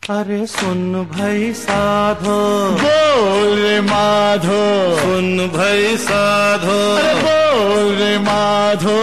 अरे सुन भाई साधो, बोल रे माधो, सुन भाई साधो, अरे बोल रे माधो।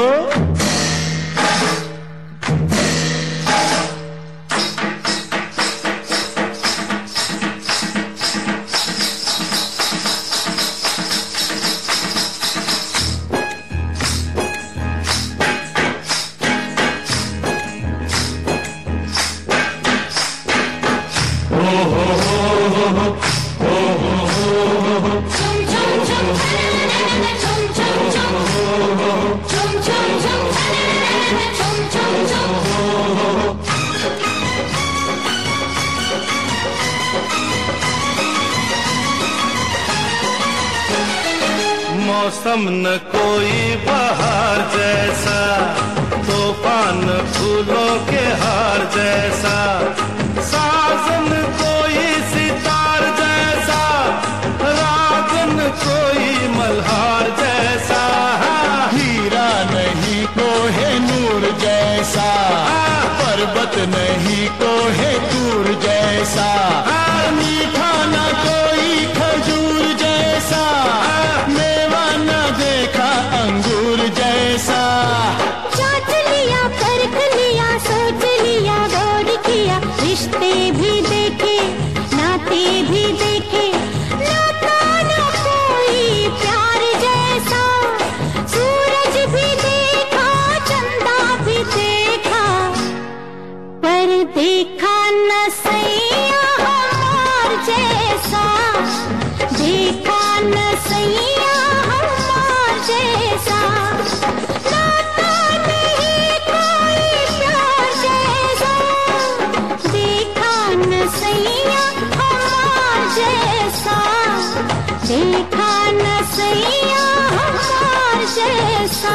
मौसम न कोई बहार जैसा, तूफान फूलों के हार जैसा, साजन कोई सितार जैसा, रागन कोई मल्हार जैसा, हीरा नहीं कोहे नूर जैसा, पर्वत नहीं कोहे दूर जैसा, मीठा न कोई खजूर जैसा, मेवा न देखा अंगूर जैसा। चाट लिया, परख लिया, सोच लिया, गौर किया, रिश्ते भी देखे, नाते भी देखे, नाता न कोई प्यार जैसा, सूरज भी देखा, चंदा भी देखा, पर देखा न सैया हमार जैसा, देखा न सैया हमार जैसा, नाता नहीं कोई प्यार जैसा, देखा न सैया हमार जैसा, देखा न सैया हमार जैसा।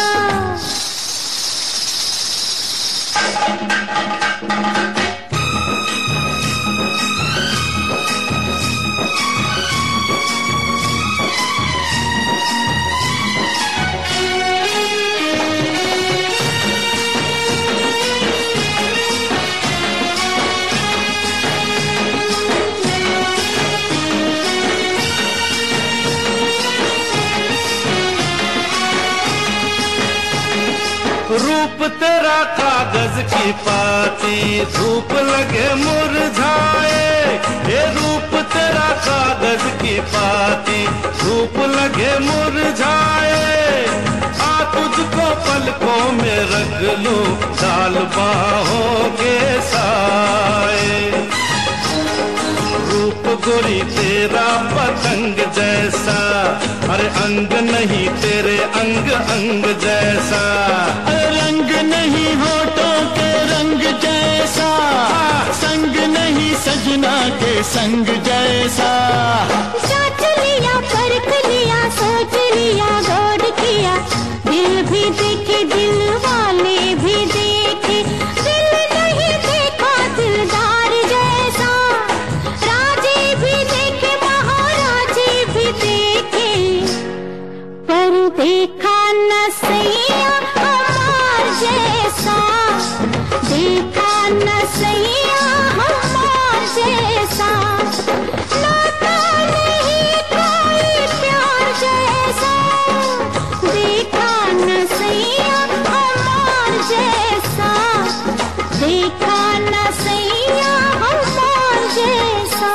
रूप तेरा कागज की पाती, धूप लगे मुरझाए, ये रूप तेरा कागज की पाती, धूप लगे मुरझाए, आ तुझको पलकों में रख लूं, डाल बाहों के साए, रूप गोरी तेरा पतंग जैसा, अरे अंग नहीं तेरे अंग अंग जैसा, रंग नहीं होठों के रंग जैसा, संग नहीं सजना के संग जैसा। चाट लिया, परख लिया, सोच लिया, गौर किया, दिल भी देखे, दिल वाले भी देखे, दिल नहीं देखा दिलदार जैसा, राजे भी देखे, महाराजे भी देखे, पर देखा न सैया हमार जैसा, देखा न सैया हमार जैसा, नाता नहीं कोई प्यार जैसा, देखा न सैया हमार जैसा, देखा न सैया हमार जैसा।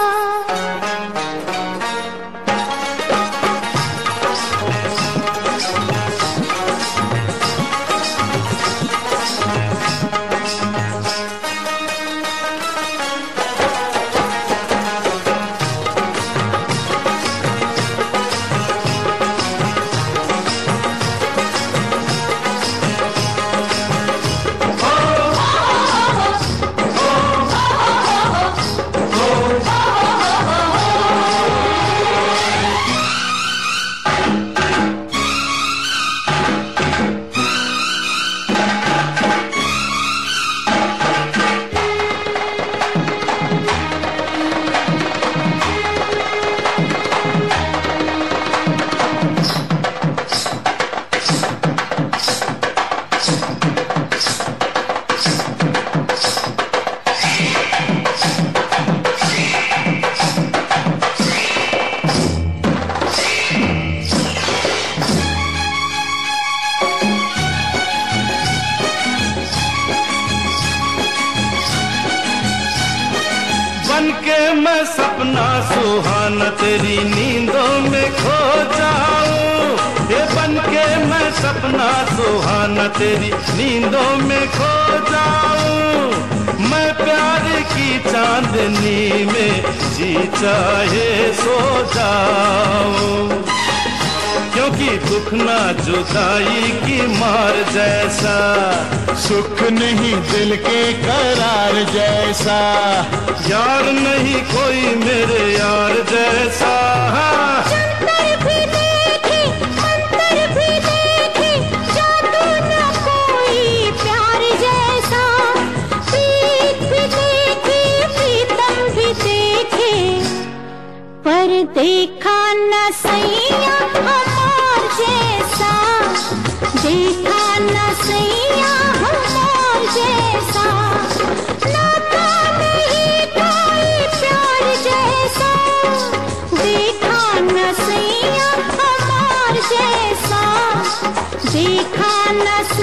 सुहाना तेरी नींदों में खो जाऊं, ये बनके मैं सपना सुहाना तेरी नींदों में खो जाऊं। मैं प्यार की चांदनी में जी चाहे सो जाऊं, क्योंकि दुख ना जुदाई की मार जैसा, सुख नहीं दिल के करार जैसा, यार नहीं कोई मेरे यार जैसा। जंतर भी देखे मंतर भी देखे, जादू न कोई प्यार जैसा। प्रीत भी देखे प्रीतम भी देखे, पर देखा न सैया हमार जैसा, देखा न सैया हमार जैसा। नाता नहीं कोई प्यार जैसा, देखा न सैया हमार जैसा, देखा न